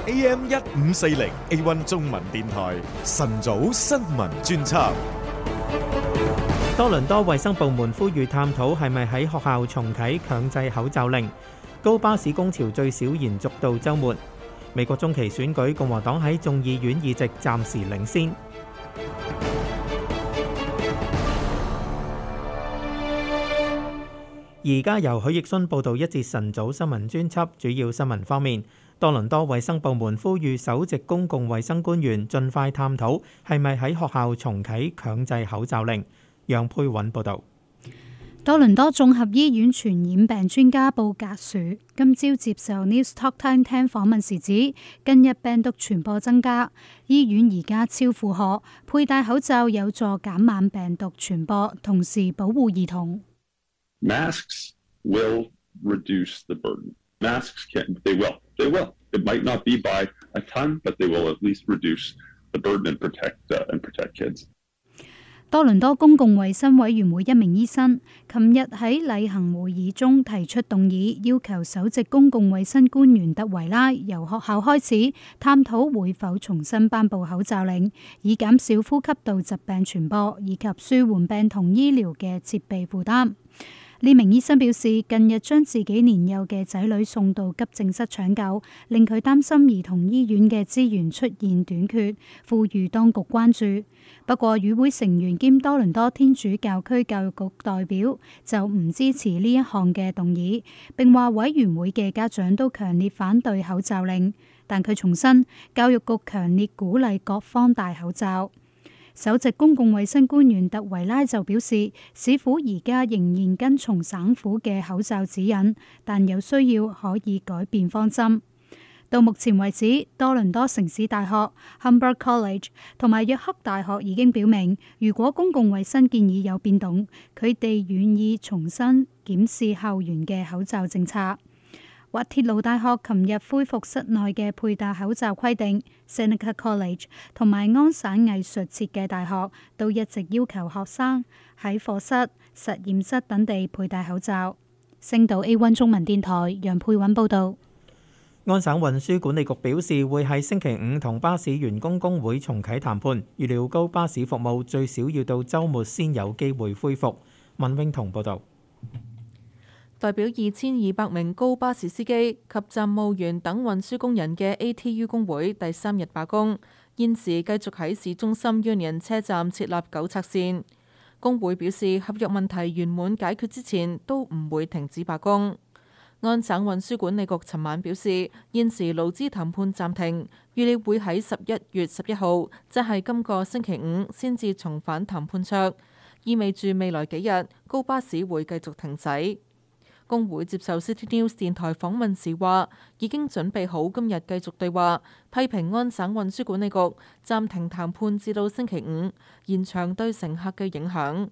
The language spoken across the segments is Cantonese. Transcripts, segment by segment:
AM 1540 A1 中文電台晨早新聞專輯。 多倫多衛生部門呼籲探討係咪喺學校重啟強制口罩令。高巴士工潮最少延續到週末。美國中期選舉，共和黨喺眾議院議席暫時領先。而家由許奕迅報道一節晨早新聞專輯。主要新聞方面，多倫多衛生部門呼籲首席公共衛生官員盡快探討係咪喺學校重啟強制口罩令。楊佩韻報導。 多倫多綜合醫院傳染病專家布格殊今朝接受 News Talk 10訪問時指，近日病毒傳播增加，醫院而家超負荷，佩戴口罩有助減慢病毒傳播，同時保護兒童。 Masks will reduce the burden. Masks can, they will. It might not be by a ton, but they will at least reduce the burden and protect kids. 多倫多公共衛生委員會一名醫生琴日喺例行會議中提出動議，要求首席公共衛生官員德維拉由學校開始探討會否重新頒布口罩令，以減少呼吸道疾病傳播以及舒緩病童醫療嘅設備負擔。呢名醫生表示，近日將自己年幼嘅仔女送到急症室搶救，令佢擔心兒童醫院嘅資源出現短缺，呼籲當局關注。不過，與會成員兼多倫多天主教區教育局代表就唔支持呢一項嘅動議，並話委員會嘅家長都強烈反對口罩令，但佢重申教育局強烈鼓勵各方戴口罩。首席公共衛生官員特維拉就表示，市府而家仍然跟從省府嘅口罩指引，但有需要可以改變方針。到目前為止，多倫多城市大學、Humber College 同埋約克大學已經表明，如果公共衛生建議有變動，佢哋願意重新檢視校園嘅口罩政策。滑鐵盧大學琴日恢復室內嘅佩戴口罩規定 ，Seneca College 同埋安省藝術設計大學都一直要求學生喺課室、實驗室等地佩戴口罩。星島 A1 中文電台楊佩韻報導。 安省運輸管理局表示，會喺星期五同巴士員工工會重啟談判，預料高巴士服務最少要到週末先有機會恢復。文永彤報導。 代表2200名高巴士司機及站務員等運輸工人嘅 ATU 工會第3日罷工，現時繼續喺市中心 Union 車站設立糾察線。工會表示，合約問題圓滿解決之前，都唔會停止罷工。安省運輸管理局尋晚表示，現時勞資談判暫停，預料會喺11月11號，即係今個星期五，先至重返談判桌，意味住未來幾日高巴士會繼續停駛。工會接受 City News 電台訪問時話，已經準備好今日繼續對話，批評安省運輸管理局暫停談判至到星期五，延長對乘客嘅影響。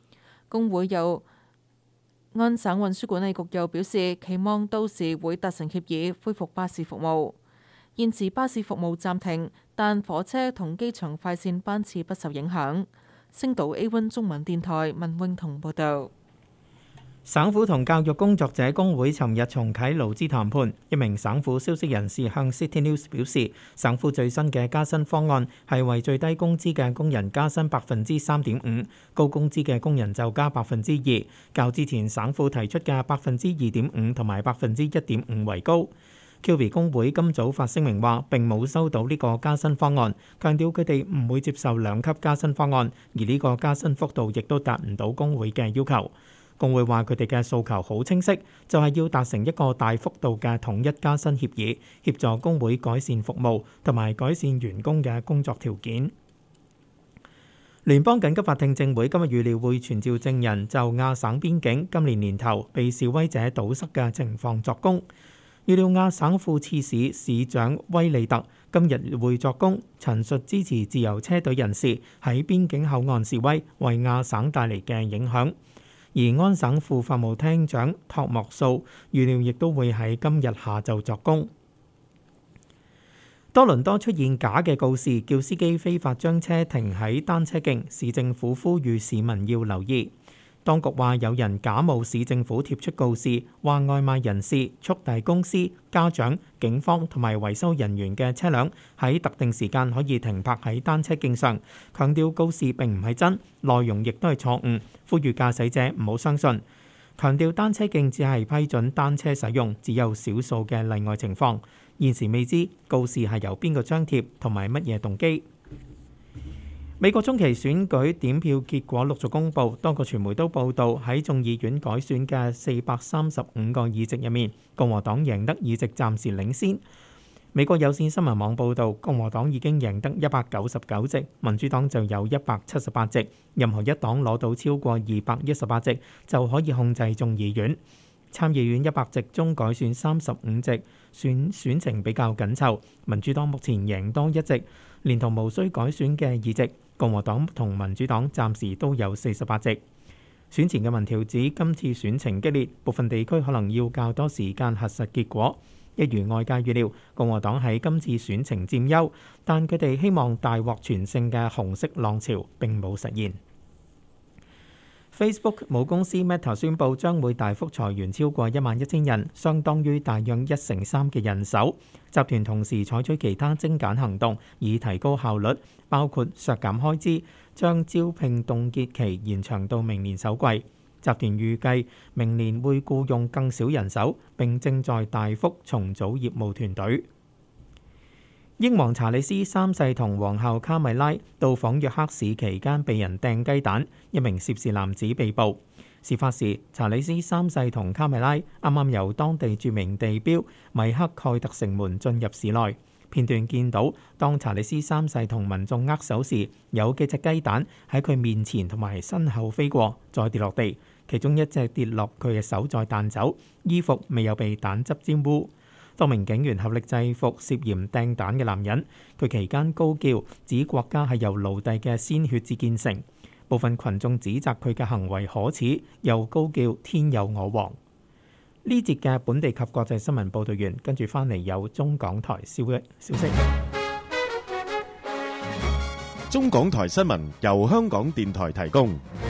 安省運輸管理局又表示，期望到時會達成協議，恢復巴士服務。現時巴士服務暫停，但火車同機場快線班次不受影響。星島 A1 中文電台文永彤報道。 省府同教育工作者工會尋日重啟勞資談判。一名省府消息人士向 City News 表示，省府最新嘅加薪方案係為最低工資嘅工人加薪3.5%，高工資嘅工人就加2%，較之前省府提出嘅2.5%同埋1.5%為高。QB 工會今早發聲明話，並冇收到呢個加薪方案，強調佢哋唔會接受2級加薪方案，而呢個加薪幅度亦都達唔到工會嘅要求。工會話佢哋嘅訴求好清晰，就係要達成一個大幅度嘅統一加薪協議，協助工會改善服務同埋改善員工嘅工作條件。聯邦緊急法聽證會今日預料會傳召證人就亞省邊境今年年頭被示威者堵塞嘅情況作供。預料亞省副次市市長威利特今日會作供，陳述支持自由車隊人士喺邊境口岸示威為亞省帶嚟嘅影響。而安省副法務廳長托莫素預料亦都會喺今日下晝作供。多倫多出現假嘅告示，叫司機非法將車停喺單車徑，市政府呼籲市民要留意。 當局話有人假冒市政府貼出告示，話外賣人士、速遞公司、家長、警方同埋維修人員嘅車輛喺特定時間可以停泊喺單車徑上，強調告示並唔係真，內容亦都係錯誤，呼籲駕駛者唔好相信。強調單車徑只係批准單車使用，只有少數嘅例外情況。現時未知告示係由邊個張貼同埋乜嘢動機。美國中期選舉點票結果陸續公佈，多個傳媒都報道喺眾議院改選嘅435個議席入面，共和黨贏得議席暫時領先。美國有線新聞網報導，共和黨已經贏得199席，民主黨就有178席，任何一黨攞到超過218席就可以控制眾議院。參議院100席中改選35席，選情比較緊湊，民主黨目前贏多1席，連同無需改選嘅議席，共和黨同民主黨暫時都有48席。選前嘅民調指今次選情激烈，部分地區可能要較多時間核實結果。一如外界預料，共和黨喺今次選情佔優，但佢哋希望大獲全勝嘅紅色浪潮並冇實現。Facebook 母公司 Meta 宣布將會大幅裁員超過11000人，相當於大約1/3嘅人手。集團同時採取其他精簡行動，以提高效率，包括削減開支，將招聘凍結期延長到明年首季。集團預計明年會僱用更少人手，並正在大幅重組業務團隊。英皇查理斯3世同皇后卡米拉到訪約克市期間被人掟雞蛋，一名涉事男子被捕。事發時，查理斯3世同卡米拉啱啱由當地著名地標米克蓋特城門進入市內。片段見到，當查理斯3世同民眾握手時，有幾隻雞蛋喺佢面前同埋身後飛過，再跌落地。其中一隻跌落佢嘅手，再彈走，衣服未有被蛋汁沾污。多名警員合力制服涉嫌掟蛋嘅男人，佢期間高叫，指國家係由奴隸嘅鮮血至建成。部分群眾指責佢嘅行為可恥，又高叫天有我王。呢節嘅本地及國際新聞報道完，跟住翻嚟有中港台消息。 中港台新聞由香港電台提供。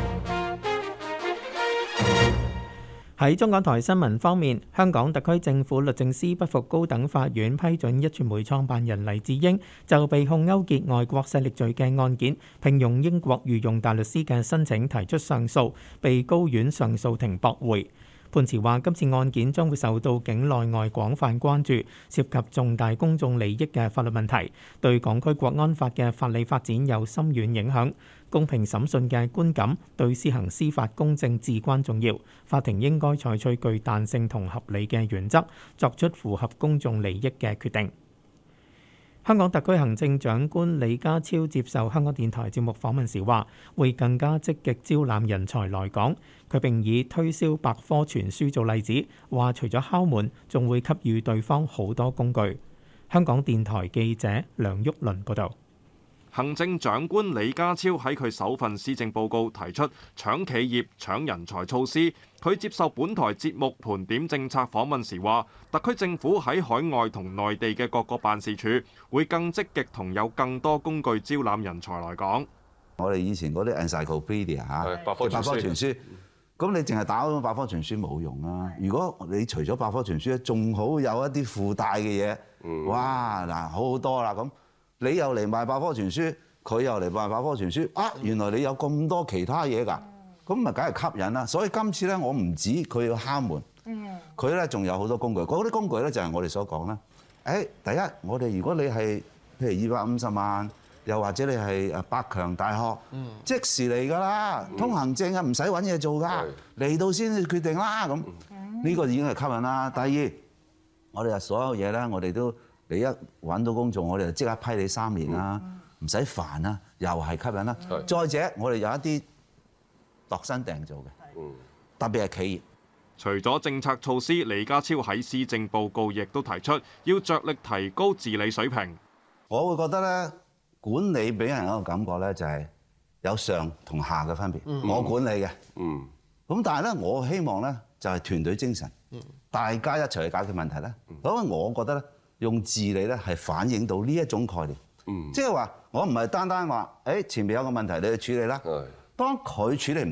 喺中港台新聞方面，香港特區政府律政司不服高等法院批准壹傳媒創辦人黎智英就被控勾結外國勢力罪嘅案件，聘用英國御用大律師嘅申請提出上訴，被高院上訴庭駁回。判詞話，今次案件將會受到境內外廣泛關注，涉及重大公眾利益嘅法律問題，對港區國安法嘅法理發展有深遠影響。公平審訊嘅觀感對施行司法公正至關重要，法庭應該採取具彈性同合理嘅原則，作出符合公眾利益嘅決定。香港特區行政長官李家超接受香港電台節目訪問時話，會更加積極招攬人才來港。佢並以推銷百科全書做例子，話除咗敲門，仲會給予對方好多工具。香港電台記者梁旭倫報導。 行政長官李家超喺佢首份施政報告提出搶企業、搶人才措施。佢接受本台節目盤點政策訪問時話，特區政府喺海外同內地嘅各個辦事處會更積極同有更多工具招攬人才來港。 我哋以前嗰啲 encyclopedia 百科全書，咁你淨係打開百科全書冇用啊！如果你除咗百科全書咧，仲好有一啲附帶嘅嘢，哇嗱，好多啦咁。你又嚟賣百科全書，佢又嚟賣百科全書，啊！原來你有咁多其他嘢㗎，咁咪梗係吸引啦。所以今次咧，我唔止佢要敲門，佢咧仲有好多工具。嗰啲工具咧就係我哋所講啦。第一，我哋如果你係譬如250萬，又或者你係百強大學，即時嚟㗎啦，通行證啊唔使揾嘢做㗎，嚟到先決定啦咁。呢個已經係吸引啦。第二，我哋所有嘢咧，我哋都。你一揾到工做，我哋就即刻批你3年啦，唔使煩啦，又係吸引啦。再者，我哋有一啲度身訂造嘅，特別係企業。 除咗政策措施，李家超喺施政報告亦都提出要着力提高治理水平。 我會覺得咧，管理俾人一個感覺咧，就係有上同下嘅分別。我管理嘅，咁但係咧，我希望咧就係團隊精神，大家一齊去解決問題咧。所以我覺得咧。用治理咧係反映到呢一種概念，即係話我唔係單單話，前面有個問題你去處理啦。當佢處理唔到，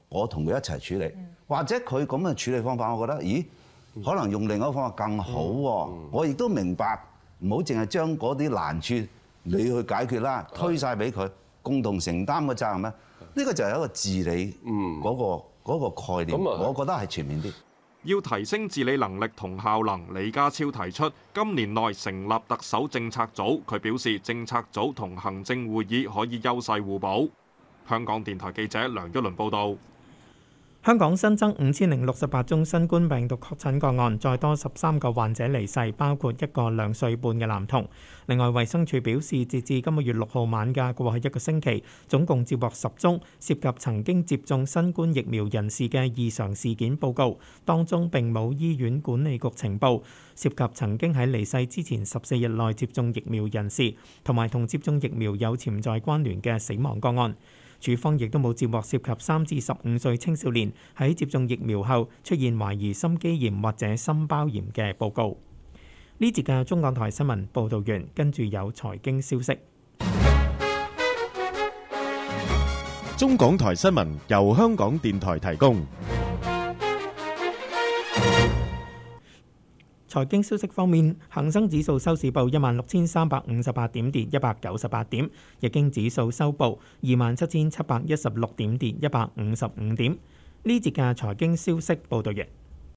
我同佢一齊處理，或者佢咁嘅處理方法，我覺得，咦，可能用另一個方法更好喎。我亦都明白，唔好淨係將嗰啲難處你去解決啦，推晒俾佢，共同承擔嘅責任咧。呢個就係一個治理嗰個概念，我覺得係全面啲。 要提升治理能力同效能，李家超提出今年內成立特首政策組。佢表示政策組同行政會議可以優勢互補。香港電台記者梁一倫報導。 香港新增5068宗新冠病毒確診個案，再多13個患者離世，包括一個2歲半嘅男童。另外，衛生署表示，截至今個月6號晚嘅過去一個星期，總共接獲10宗涉及曾經接種新冠疫苗人士嘅異常事件報告，當中並冇醫院管理局呈報涉及曾經喺離世之前14日內接種疫苗人士，同埋同接種疫苗有潛在關聯嘅死亡個案。署方亦都冇接獲涉及3至15歲青少年喺接種疫苗後出現懷疑心肌炎或者心包炎嘅報告。呢節嘅中港台新聞報導完，跟住有財經消息。 中港台新聞由香港電台提供。 財經消息方面，恒生指數收市報16,358點，跌198點；日經指數收報27,716點，跌155點。呢節嘅財經消息報導完。